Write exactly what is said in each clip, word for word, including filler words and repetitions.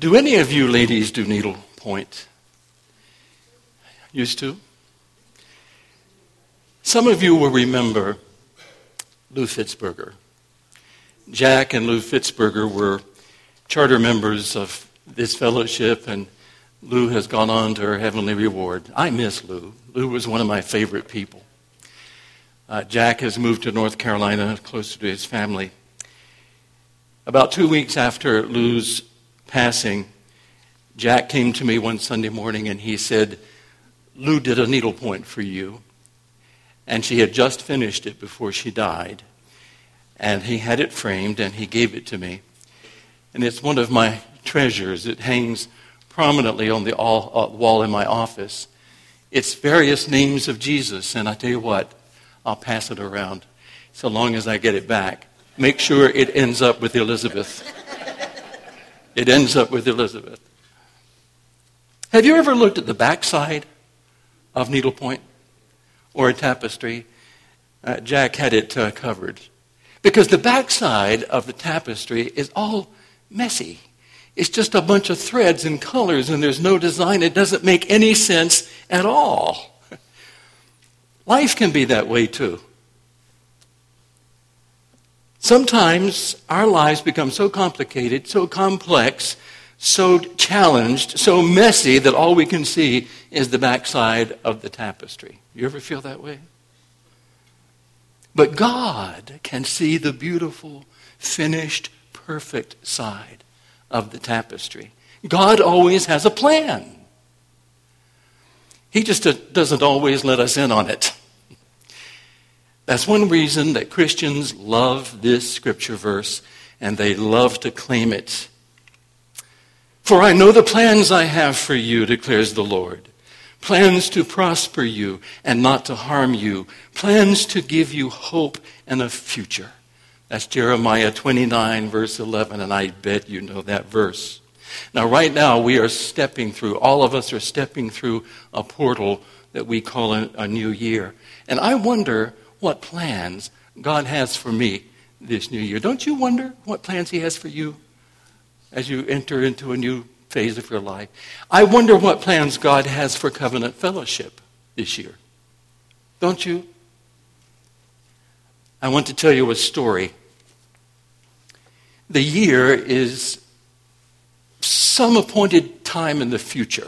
Do any of you ladies do needlepoint? Used to? Some of you will remember Lou Fitzberger. Jack and Lou Fitzberger were charter members of this fellowship, and Lou has gone on to her heavenly reward. I miss Lou. Lou was one of my favorite people. Uh, Jack has moved to North Carolina, closer to his family. About two weeks after Lou's passing, Jack came to me one Sunday morning and he said, Lou did a needlepoint for you, and she had just finished it before she died. And he had it framed and he gave it to me. And it's one of my treasures. It hangs prominently on the wall in my office. It's various names of Jesus, and I tell you what, I'll pass it around so long as I get it back. Make sure it ends up with Elizabeth. It ends up with Elizabeth. Have you ever looked at the backside of needlepoint or a tapestry? Uh, Jack had it uh, covered. Because the backside of the tapestry is all messy. It's just a bunch of threads and colors, and there's no design. It doesn't make any sense at all. Life can be that way too. Sometimes our lives become so complicated, so complex, so challenged, so messy that all we can see is the backside of the tapestry. You ever feel that way? But God can see the beautiful, finished, perfect side of the tapestry. God always has a plan. He just doesn't always let us in on it. That's one reason that Christians love this scripture verse, and they love to claim it. For I know the plans I have for you, declares the Lord. Plans to prosper you and not to harm you. Plans to give you hope and a future. That's Jeremiah twenty-nine, verse eleven, and I bet you know that verse. Now, right now, we are stepping through, all of us are stepping through a portal that we call a, a new year. And I wonder what plans God has for me this new year. Don't you wonder what plans he has for you as you enter into a new phase of your life? I wonder what plans God has for Covenant Fellowship this year. Don't you? I want to tell you a story. The year is some appointed time in the future.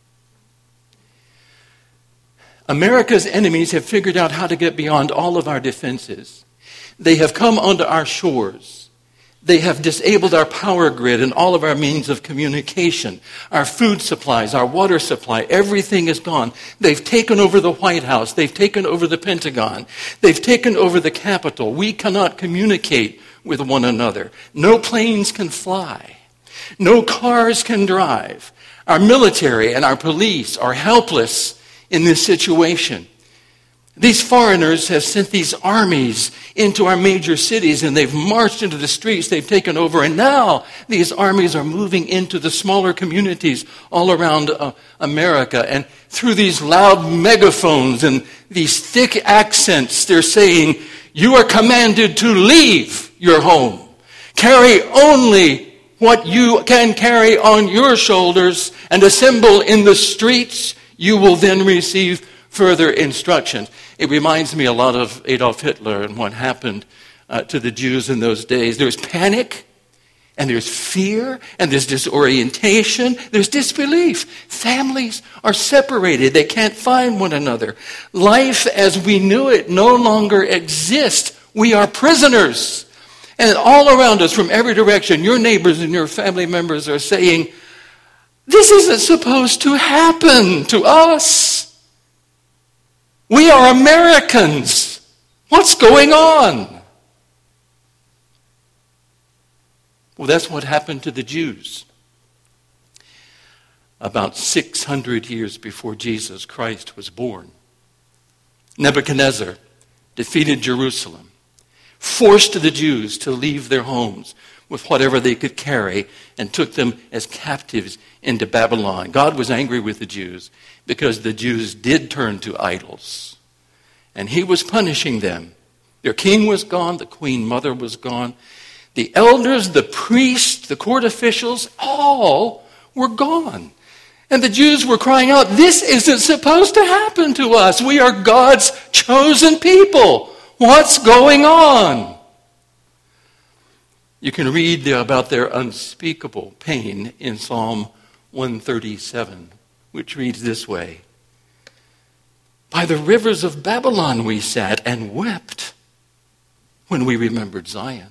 America's enemies have figured out how to get beyond all of our defenses. They have come onto our shores. They have disabled our power grid and all of our means of communication. Our food supplies, our water supply, everything is gone. They've taken over the White House. They've taken over the Pentagon. They've taken over the Capitol. We cannot communicate with one another. No planes can fly. No cars can drive. Our military and our police are helpless in this situation. These foreigners have sent these armies into our major cities, and they've marched into the streets, they've taken over, and now these armies are moving into the smaller communities all around uh, America, and through these loud megaphones and these thick accents, they're saying, you are commanded to leave your home. Carry only what you can carry on your shoulders and assemble in the streets. You will then receive further instructions. It reminds me a lot of Adolf Hitler and what happened uh, to the Jews in those days. There's panic, and there's fear, and there's disorientation, there's disbelief. Families are separated. They can't find one another. Life as we knew it no longer exists. We are prisoners. And all around us, from every direction, your neighbors and your family members are saying, this isn't supposed to happen to us. We are Americans. What's going on? Well, that's what happened to the Jews. About six hundred years before Jesus Christ was born, Nebuchadnezzar defeated Jerusalem, forced the Jews to leave their homes with whatever they could carry, and took them as captives into Babylon. God was angry with the Jews because the Jews did turn to idols, and he was punishing them. Their king was gone, the queen mother was gone. The elders, the priests, the court officials, all were gone. And the Jews were crying out, this isn't supposed to happen to us. We are God's chosen people. What's going on? You can read there about their unspeakable pain in Psalm one thirty-seven, which reads this way. By the rivers of Babylon we sat and wept when we remembered Zion.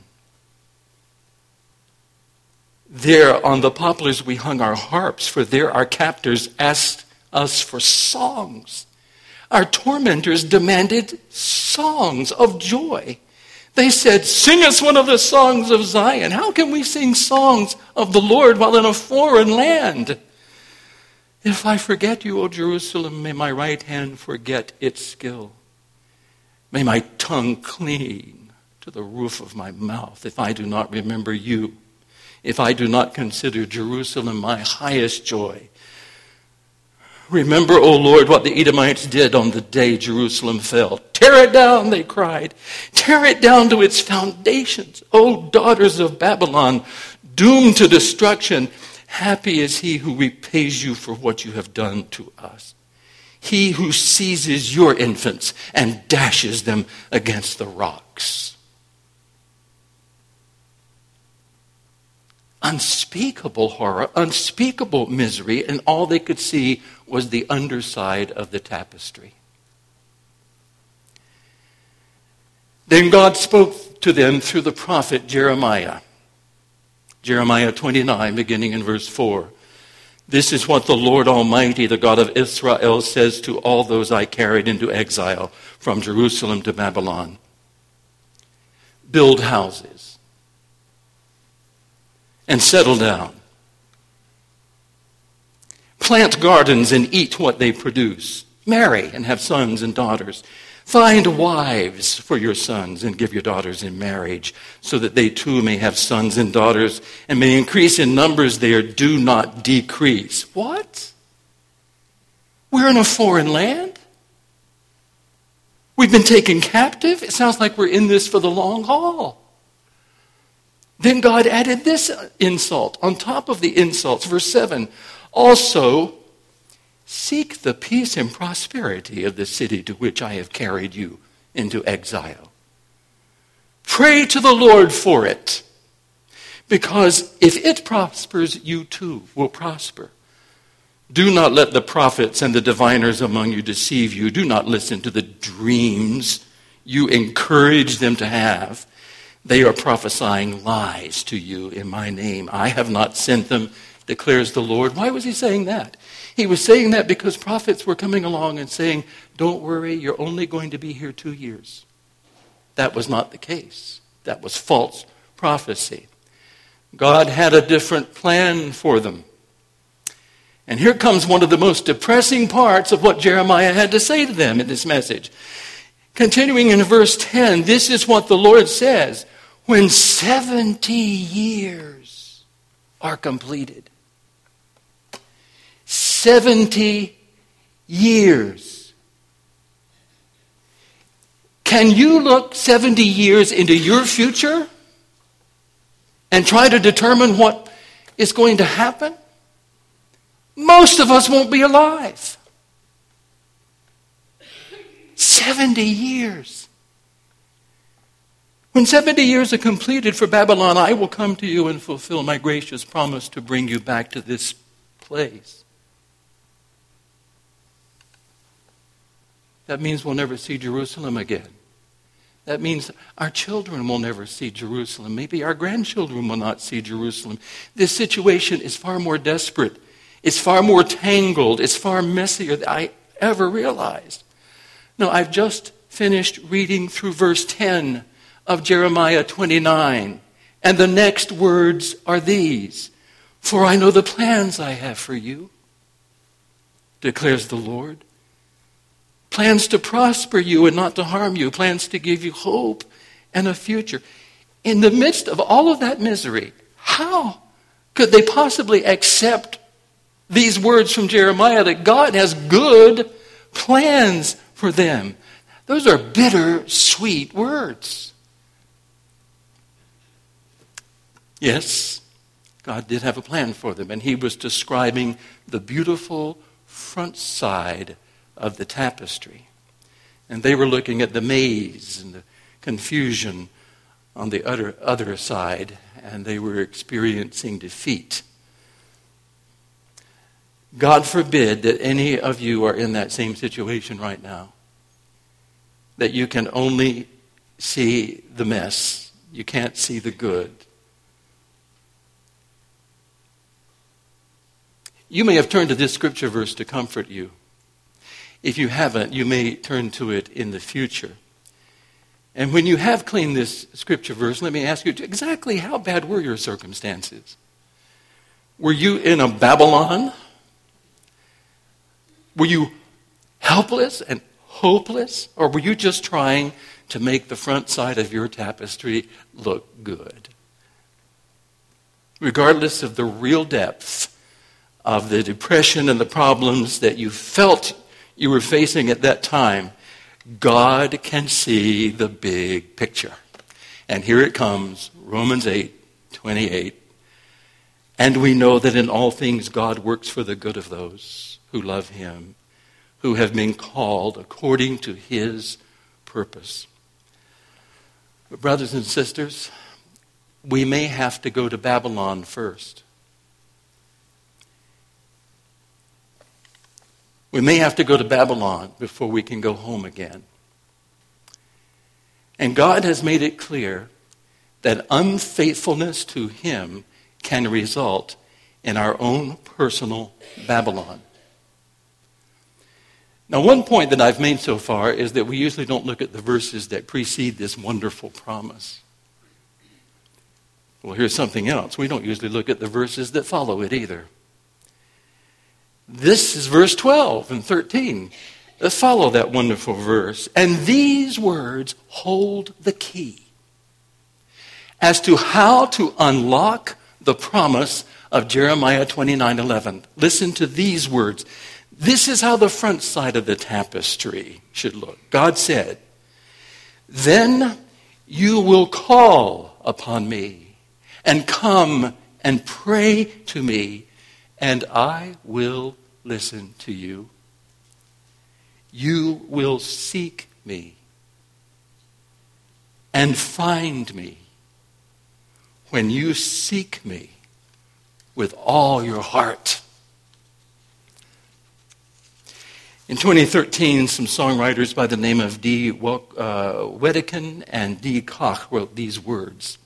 There on the poplars we hung our harps, for there our captors asked us for songs. Our tormentors demanded songs of joy. They said, sing us one of the songs of Zion. How can we sing songs of the Lord while in a foreign land? If I forget you, O Jerusalem, may my right hand forget its skill. May my tongue cling to the roof of my mouth if I do not remember you. If I do not consider Jerusalem my highest joy. Remember, O Lord, what the Edomites did on the day Jerusalem fell. Tear it down, they cried. Tear it down to its foundations. O daughters of Babylon, doomed to destruction. Happy is he who repays you for what you have done to us. He who seizes your infants and dashes them against the rocks. Unspeakable horror, unspeakable misery, and all they could see was the underside of the tapestry. Then God spoke to them through the prophet Jeremiah. Jeremiah twenty-nine, beginning in verse four. This is what the Lord Almighty, the God of Israel, says to all those I carried into exile from Jerusalem to Babylon. Build houses and settle down. Plant gardens and eat what they produce. Marry and have sons and daughters. Find wives for your sons and give your daughters in marriage, so that they too may have sons and daughters and may increase in numbers there, do not decrease. What? We're in a foreign land? We've been taken captive? It sounds like we're in this for the long haul. Then God added this insult on top of the insults. Verse seven, also seek the peace and prosperity of the city to which I have carried you into exile. Pray to the Lord for it, because if it prospers, you too will prosper. Do not let the prophets and the diviners among you deceive you. Do not listen to the dreams you encourage them to have. They are prophesying lies to you in my name. I have not sent them, declares the Lord. Why was he saying that? He was saying that because prophets were coming along and saying, don't worry, you're only going to be here two years. That was not the case. That was false prophecy. God had a different plan for them. And here comes one of the most depressing parts of what Jeremiah had to say to them in this message. Continuing in verse ten, this is what the Lord says. When seventy years are completed. seventy years. Can you look seventy years into your future and try to determine what is going to happen? Most of us won't be alive. seventy years. When seventy years are completed for Babylon, I will come to you and fulfill my gracious promise to bring you back to this place. That means we'll never see Jerusalem again. That means our children will never see Jerusalem. Maybe our grandchildren will not see Jerusalem. This situation is far more desperate. It's far more tangled. It's far messier than I ever realized. Now, I've just finished reading through verse ten of Jeremiah twenty-nine. And the next words are these. For I know the plans I have for you, declares the Lord. Plans to prosper you and not to harm you. Plans to give you hope and a future. In the midst of all of that misery, how could they possibly accept these words from Jeremiah that God has good plans for them? Those are bitter, sweet words. Yes, God did have a plan for them, and he was describing the beautiful front side of the tapestry. And they were looking at the maze and the confusion on the other, other side, and they were experiencing defeat. God forbid that any of you are in that same situation right now, that you can only see the mess. You can't see the good. You may have turned to this scripture verse to comfort you. If you haven't, you may turn to it in the future. And when you have cleaned this scripture verse, let me ask you, exactly how bad were your circumstances? Were you in a Babylon? Were you helpless and hopeless? Or were you just trying to make the front side of your tapestry look good? Regardless of the real depth of the depression and the problems that you felt you were facing at that time, God can see the big picture. And here it comes, Romans eight twenty-eight. And we know that in all things God works for the good of those who love him, who have been called according to his purpose. But brothers and sisters, we may have to go to Babylon first. We may have to go to Babylon before we can go home again. And God has made it clear that unfaithfulness to him can result in our own personal Babylon. Now, one point that I've made so far is that we usually don't look at the verses that precede this wonderful promise. Well, here's something else. We don't usually look at the verses that follow it either. This is verse twelve and thirteen. Let's follow that wonderful verse. And these words hold the key as to how to unlock the promise of Jeremiah twenty-nine eleven. Listen to these words. This is how the front side of the tapestry should look. God said, then you will call upon me and come and pray to me, and I will listen to you. You will seek me and find me when you seek me with all your heart. In twenty thirteen, some songwriters by the name of D. Wedekind and D. Koch wrote these words.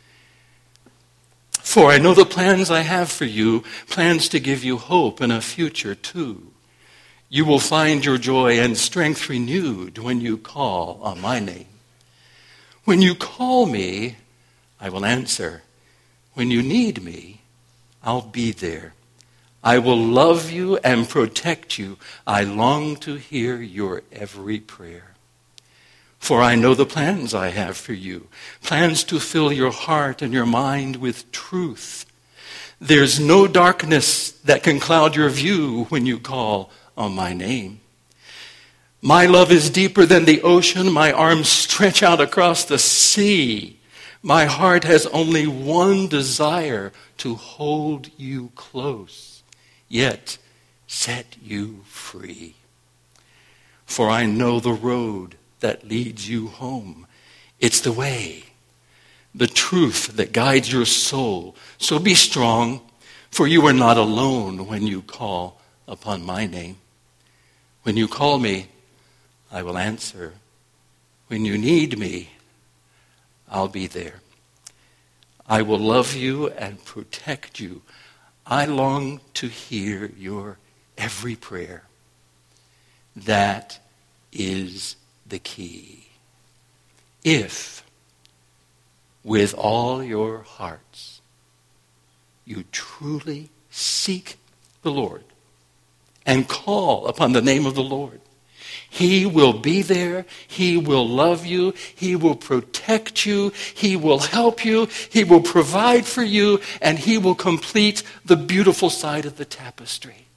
For I know the plans I have for you, plans to give you hope and a future too. You will find your joy and strength renewed when you call on my name. When you call me, I will answer. When you need me, I'll be there. I will love you and protect you. I long to hear your every prayer. For I know the plans I have for you, plans to fill your heart and your mind with truth. There's no darkness that can cloud your view when you call on my name. My love is deeper than the ocean. My arms stretch out across the sea. My heart has only one desire, to hold you close, yet set you free. For I know the road that leads you home. It's the way, the truth that guides your soul. So be strong, for you are not alone when you call upon my name. When you call me, I will answer. When you need me, I'll be there. I will love you and protect you. I long to hear your every prayer. That is the key. If, with all your hearts, you truly seek the Lord and call upon the name of the Lord, he will be there. He will love you. He will protect you. He will help you. He will provide for you. And he will complete the beautiful side of the tapestry.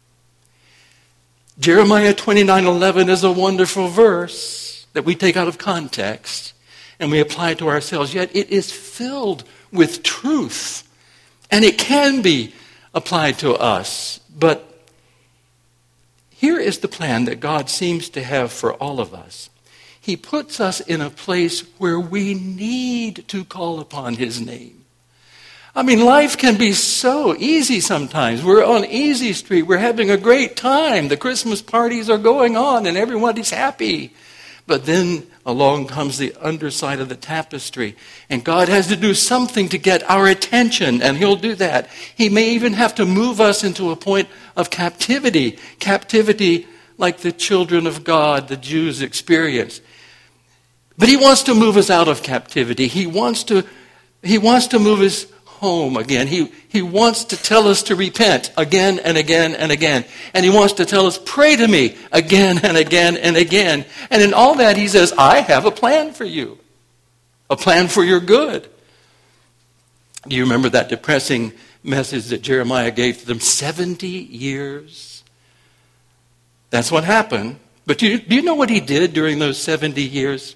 Jeremiah twenty-nine eleven is a wonderful verse that we take out of context and we apply it to ourselves. Yet it is filled with truth. And it can be applied to us. But here is the plan that God seems to have for all of us. He puts us in a place where we need to call upon his name. I mean, life can be so easy sometimes. We're on Easy Street. We're having a great time. The Christmas parties are going on and everybody's happy. But then along comes the underside of the tapestry. And God has to do something to get our attention, and he'll do that. He may even have to move us into a point of captivity. Captivity like the children of God, the Jews, experienced. But he wants to move us out of captivity. He wants to, he wants to move us home again. He, he wants to tell us to repent again and again and again. And he wants to tell us, pray to me again and again and again. And in all that, he says, I have a plan for you. A plan for your good. Do you remember that depressing message that Jeremiah gave to them? seventy years. That's what happened. But do you, do you know what he did during those seventy years?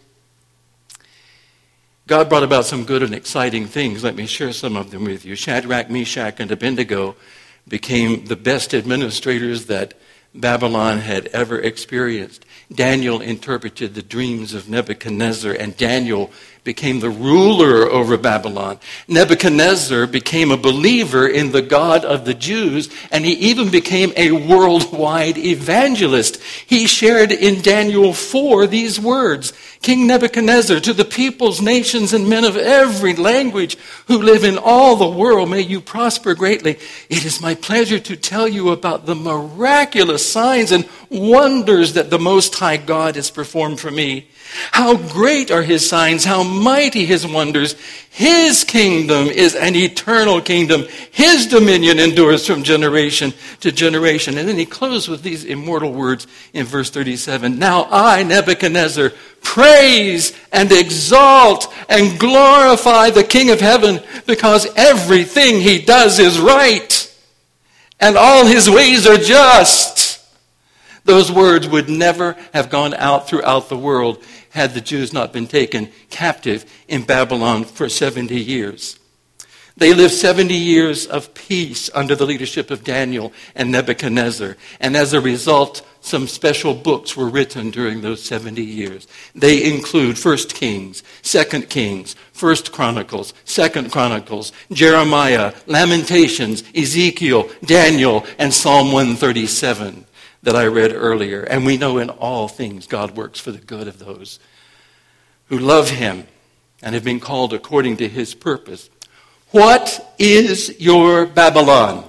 God brought about some good and exciting things. Let me share some of them with you. Shadrach, Meshach, and Abednego became the best administrators that Babylon had ever experienced. Daniel interpreted the dreams of Nebuchadnezzar, and Daniel became the ruler over Babylon. Nebuchadnezzar became a believer in the God of the Jews, and he even became a worldwide evangelist. He shared in Daniel four these words, King Nebuchadnezzar, to the peoples, nations, and men of every language who live in all the world, may you prosper greatly. It is my pleasure to tell you about the miraculous signs and wonders that the Most High God has performed for me. How great are his signs, how mighty his wonders. His kingdom is an eternal kingdom. His dominion endures from generation to generation. And then he closed with these immortal words in verse thirty-seven. Now I, Nebuchadnezzar, praise and exalt and glorify the King of heaven, because everything he does is right and all his ways are just. Those words would never have gone out throughout the world had the Jews not been taken captive in Babylon for seventy years. They lived seventy years of peace under the leadership of Daniel and Nebuchadnezzar. And as a result, some special books were written during those seventy years. They include First Kings, Second Kings, First Chronicles, Second Chronicles, Jeremiah, Lamentations, Ezekiel, Daniel, and Psalm one thirty-seven. That I read earlier. And we know in all things God works for the good of those who love him and have been called according to his purpose. What is your Babylon?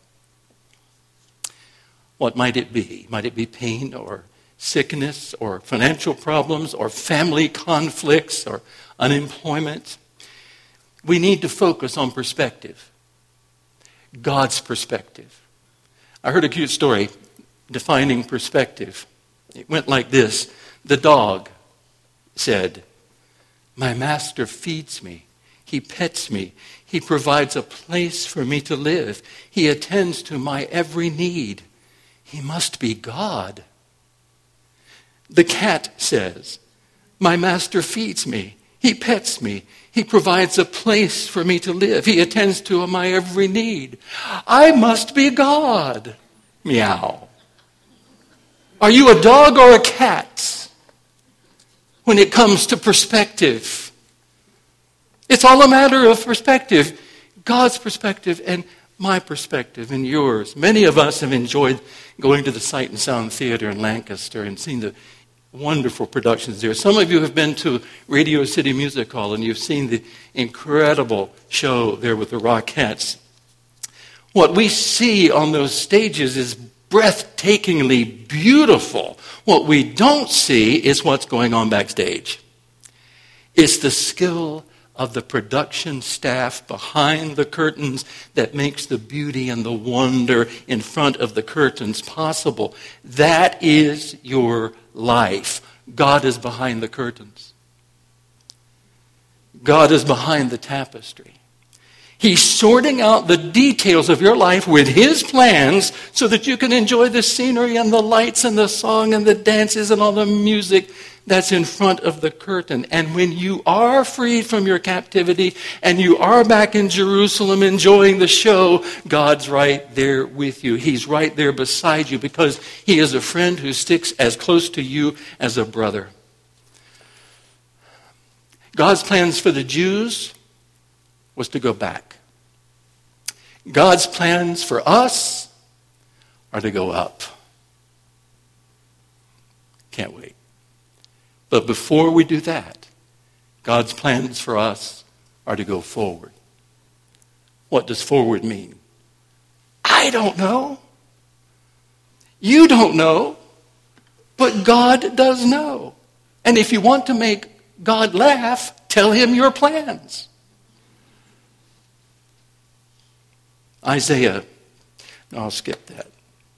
What might it be? Might it be pain or sickness or financial problems or family conflicts or unemployment? We need to focus on perspective. God's perspective. I heard a cute story defining perspective. It went like this. The dog said, my master feeds me. He pets me. He provides a place for me to live. He attends to my every need. He must be God. The cat says, my master feeds me. He pets me. He provides a place for me to live. He attends to my every need. I must be God. Meow. Are you a dog or a cat when it comes to perspective? It's all a matter of perspective. God's perspective and my perspective and yours. Many of us have enjoyed going to the Sight and Sound Theater in Lancaster and seen the wonderful productions there. Some of you have been to Radio City Music Hall and you've seen the incredible show there with the Rockettes. What we see on those stages is breathtakingly beautiful. What we don't see is what's going on backstage. It's the skill of the production staff behind the curtains that makes the beauty and the wonder in front of the curtains possible. That is your life. God is behind the curtains. God is behind the tapestry. He's sorting out the details of your life with his plans so that you can enjoy the scenery and the lights and the song and the dances and all the music That's in front of the curtain. And when you are freed from your captivity and you are back in Jerusalem enjoying the show, God's right there with you. He's right there beside you because he is a friend who sticks as close to you as a brother. God's plans for the Jews was to go back. God's plans for us are to go up. Can't wait. But before we do that, God's plans for us are to go forward. What does forward mean? I don't know. You don't know. But God does know. And if you want to make God laugh, tell him your plans. Isaiah. No, I'll skip that.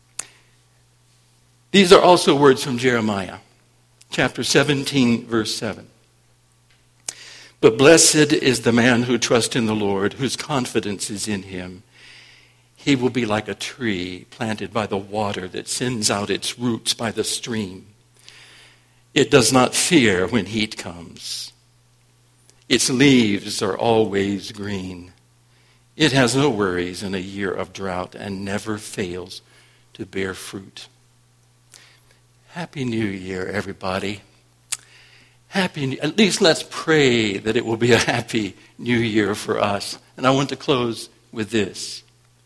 These are also words from Jeremiah. Chapter seventeen, verse seven. But blessed is the man who trusts in the Lord, whose confidence is in him. He will be like a tree planted by the water that sends out its roots by the stream. It does not fear when heat comes. Its leaves are always green. It has no worries in a year of drought and never fails to bear fruit. Happy New Year, everybody. Happy New- At least let's pray that it will be a happy New Year for us. And I want to close with this.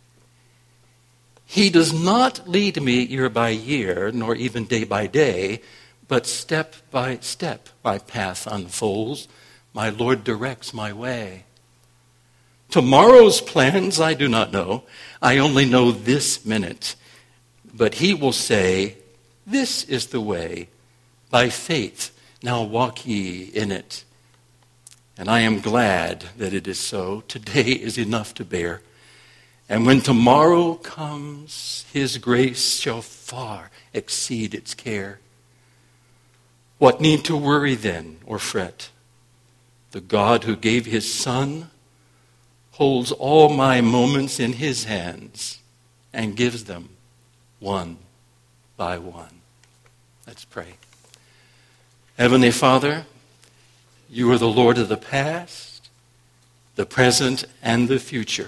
He does not lead me year by year, nor even day by day, but step by step my path unfolds. My Lord directs my way. Tomorrow's plans I do not know. I only know this minute. But he will say, this is the way, by faith, now walk ye in it. And I am glad that it is so. Today is enough to bear. And when tomorrow comes, his grace shall far exceed its care. What need to worry then or fret? The God who gave his Son holds all my moments in his hands and gives them one by one. Let's pray. Heavenly Father, you are the Lord of the past, the present, and the future.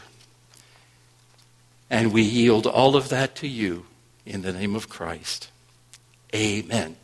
And we yield all of that to you in the name of Christ. Amen.